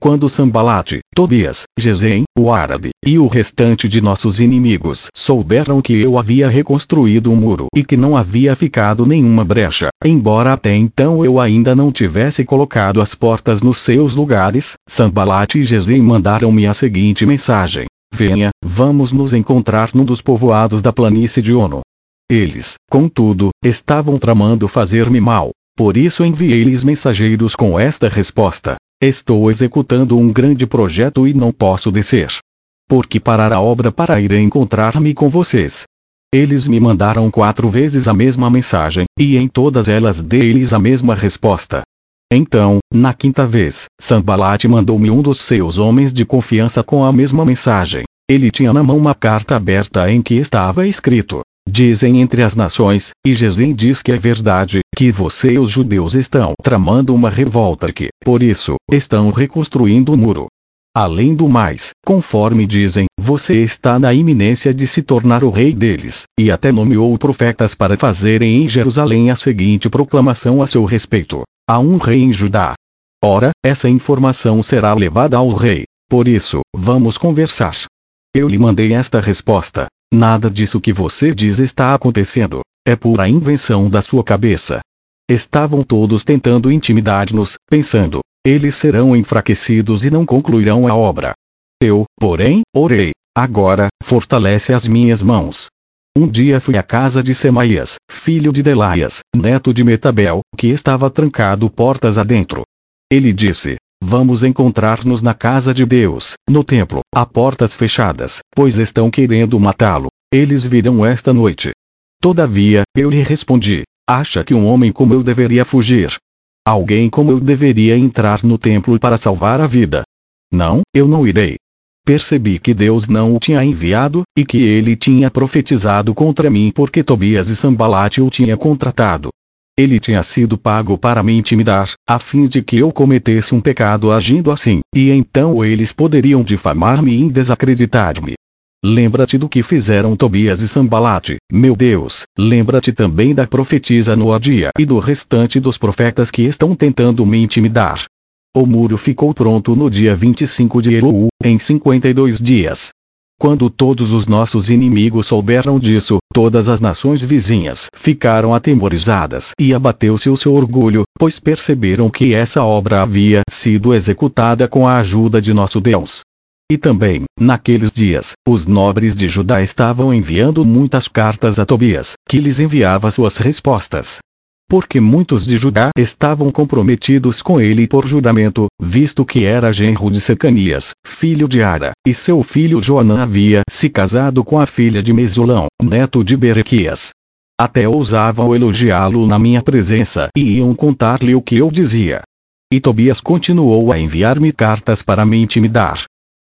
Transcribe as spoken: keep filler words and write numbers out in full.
quando Sanbalate, Tobias, Gesem, o árabe, e o restante de nossos inimigos souberam que eu havia reconstruído o muro e que não havia ficado nenhuma brecha, embora até então eu ainda não tivesse colocado as portas nos seus lugares, Sanbalate e Gesem mandaram-me a seguinte mensagem: venha, vamos nos encontrar num dos povoados da planície de Ono. Eles, contudo, estavam tramando fazer-me mal, por isso enviei-lhes mensageiros com esta resposta: estou executando um grande projeto e não posso descer. Porque parar a obra para ir encontrar-me com vocês? Eles me mandaram quatro vezes a mesma mensagem, e em todas elas dei-lhes a mesma resposta. Então, na quinta vez, Sanbalate mandou-me um dos seus homens de confiança com a mesma mensagem. Ele tinha na mão uma carta aberta em que estava escrito: dizem entre as nações, e Gesem diz que é verdade, que você e os judeus estão tramando uma revolta que, por isso, estão reconstruindo o muro. Além do mais, conforme dizem, você está na iminência de se tornar o rei deles, e até nomeou profetas para fazerem em Jerusalém a seguinte proclamação a seu respeito: há um rei em Judá. Ora, essa informação será levada ao rei, por isso, vamos conversar. Eu lhe mandei esta resposta: nada disso que você diz está acontecendo, é pura invenção da sua cabeça. Estavam todos tentando intimidar-nos, pensando: eles serão enfraquecidos e não concluirão a obra. Eu, porém, orei: agora, fortalece as minhas mãos. Um dia fui à casa de Semaías, filho de Delaias, neto de Metabel, que estava trancado portas adentro. Ele disse: vamos encontrar-nos na casa de Deus, no templo, a portas fechadas, pois estão querendo matá-lo. Eles virão esta noite. Todavia, eu lhe respondi: acha que um homem como eu deveria fugir? Alguém como eu deveria entrar no templo para salvar a vida? Não, eu não irei. Percebi que Deus não o tinha enviado, e que ele tinha profetizado contra mim porque Tobias e Sanbalate o tinha contratado. Ele tinha sido pago para me intimidar, a fim de que eu cometesse um pecado agindo assim, e então eles poderiam difamar-me e desacreditar-me. Lembra-te do que fizeram Tobias e Sanbalate, meu Deus, lembra-te também da profetisa Noadia e do restante dos profetas que estão tentando me intimidar. O muro ficou pronto no dia vinte e cinco de Elul, em cinquenta e dois dias. Quando todos os nossos inimigos souberam disso, todas as nações vizinhas ficaram atemorizadas e abateu-se o seu orgulho, pois perceberam que essa obra havia sido executada com a ajuda de nosso Deus. E também, naqueles dias, os nobres de Judá estavam enviando muitas cartas a Tobias, que lhes enviava suas respostas. Porque muitos de Judá estavam comprometidos com ele por juramento, visto que era genro de Secanias, filho de Ara, e seu filho Joanã havia se casado com a filha de Mesulão, neto de Berequias. Até ousavam elogiá-lo na minha presença e iam contar-lhe o que eu dizia. E Tobias continuou a enviar-me cartas para me intimidar,